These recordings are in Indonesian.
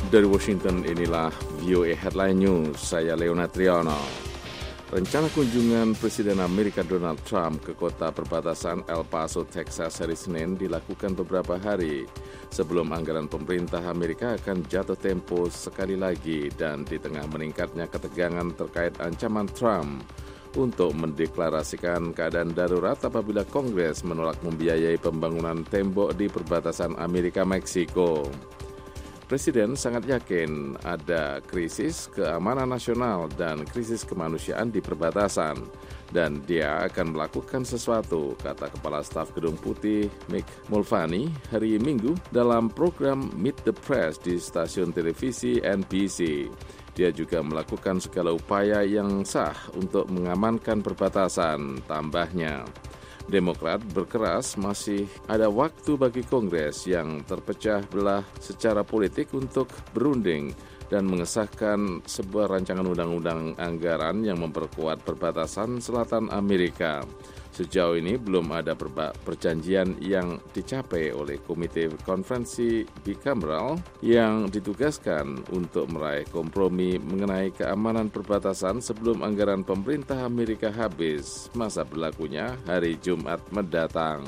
Dari Washington, inilah VOA Headline News. Saya Leonard Triano. Rencana kunjungan Presiden Amerika Donald Trump ke kota perbatasan El Paso, Texas hari Senin dilakukan beberapa hari sebelum anggaran pemerintah Amerika akan jatuh tempo sekali lagi dan di tengah meningkatnya ketegangan terkait ancaman Trump untuk mendeklarasikan keadaan darurat apabila Kongres menolak membiayai pembangunan tembok di perbatasan Amerika-Meksiko. Presiden sangat yakin ada krisis keamanan nasional dan krisis kemanusiaan di perbatasan, dan dia akan melakukan sesuatu, kata Kepala Staf Gedung Putih Mick Mulvaney hari Minggu dalam program Meet the Press di stasiun televisi NBC. Dia juga melakukan segala upaya yang sah untuk mengamankan perbatasan, tambahnya. Demokrat berkeras masih ada waktu bagi Kongres yang terpecah belah secara politik untuk berunding dan mengesahkan sebuah rancangan undang-undang anggaran yang memperkuat perbatasan selatan Amerika. Sejauh ini belum ada perjanjian yang dicapai oleh Komite Konferensi Bicameral yang ditugaskan untuk meraih kompromi mengenai keamanan perbatasan sebelum anggaran pemerintah Amerika habis masa berlakunya hari Jumat mendatang.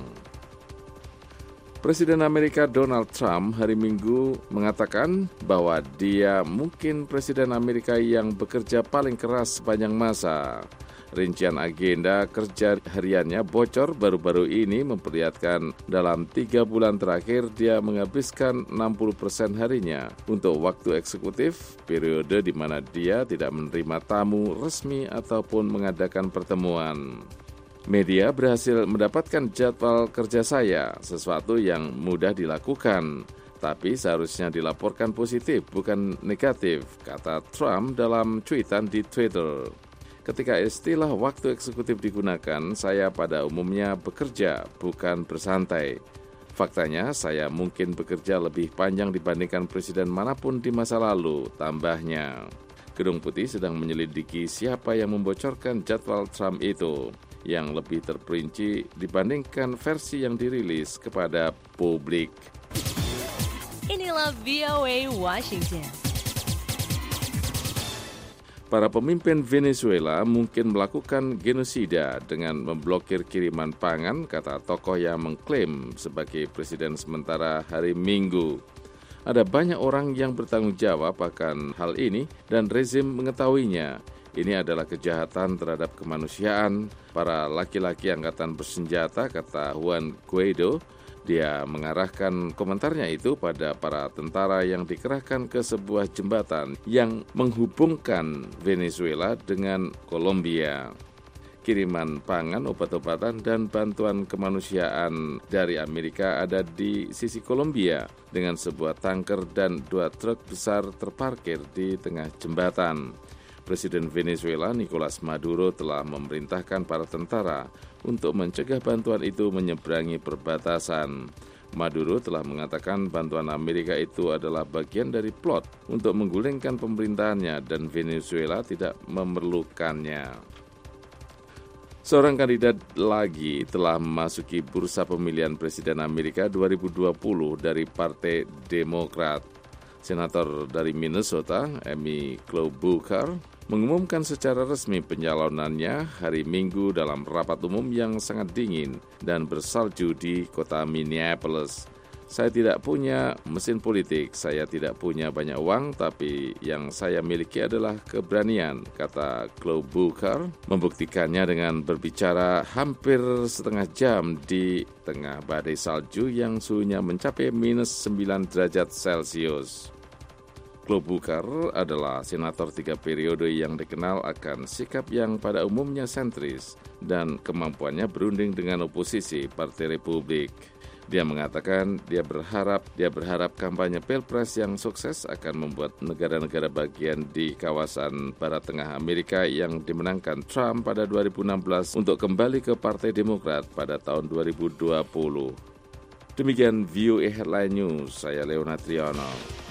Presiden Amerika Donald Trump hari Minggu mengatakan bahwa dia mungkin Presiden Amerika yang bekerja paling keras sepanjang masa. Rincian agenda kerja hariannya bocor baru-baru ini memperlihatkan dalam 3 bulan terakhir dia menghabiskan 60% harinya untuk waktu eksekutif, periode di mana dia tidak menerima tamu resmi ataupun mengadakan pertemuan. Media berhasil mendapatkan jadwal kerja saya, sesuatu yang mudah dilakukan. Tapi seharusnya dilaporkan positif, bukan negatif, kata Trump dalam cuitan di Twitter. Ketika istilah waktu eksekutif digunakan, saya pada umumnya bekerja, bukan bersantai. Faktanya, saya mungkin bekerja lebih panjang dibandingkan presiden manapun di masa lalu, tambahnya. Gedung Putih sedang menyelidiki siapa yang membocorkan jadwal Trump itu, yang lebih terperinci dibandingkan versi yang dirilis kepada publik. Inilah VOA Washington. Para pemimpin Venezuela mungkin melakukan genosida dengan memblokir kiriman pangan, kata tokoh yang mengklaim sebagai presiden sementara hari Minggu. Ada banyak orang yang bertanggung jawab akan hal ini dan rezim mengetahuinya. Ini adalah kejahatan terhadap kemanusiaan para laki-laki angkatan bersenjata, kata Juan Guaido. Dia mengarahkan komentarnya itu pada para tentara yang dikerahkan ke sebuah jembatan yang menghubungkan Venezuela dengan Kolombia. Kiriman pangan, obat-obatan, dan bantuan kemanusiaan dari Amerika ada di sisi Kolombia dengan sebuah tanker dan 2 truk besar terparkir di tengah jembatan. Presiden Venezuela Nicolas Maduro telah memerintahkan para tentara untuk mencegah bantuan itu menyeberangi perbatasan. Maduro telah mengatakan bantuan Amerika itu adalah bagian dari plot untuk menggulingkan pemerintahannya dan Venezuela tidak memerlukannya. Seorang kandidat lagi telah memasuki bursa pemilihan Presiden Amerika 2020 dari Partai Demokrat. Senator dari Minnesota, Amy Klobuchar, mengumumkan secara resmi pencalonannya hari Minggu dalam rapat umum yang sangat dingin dan bersalju di kota Minneapolis. Saya tidak punya mesin politik, saya tidak punya banyak uang, tapi yang saya miliki adalah keberanian, kata Klobuchar, membuktikannya dengan berbicara hampir setengah jam di tengah badai salju yang suhunya mencapai minus 9 derajat Celcius. Klobuchar adalah senator 3 periode yang dikenal akan sikap yang pada umumnya sentris dan kemampuannya berunding dengan oposisi Partai Republik. Dia mengatakan dia berharap kampanye Pilpres yang sukses akan membuat negara-negara bagian di kawasan Barat Tengah Amerika yang dimenangkan Trump pada 2016 untuk kembali ke Partai Demokrat pada tahun 2020. Demikian VOA Headline News, saya Leonard Triano.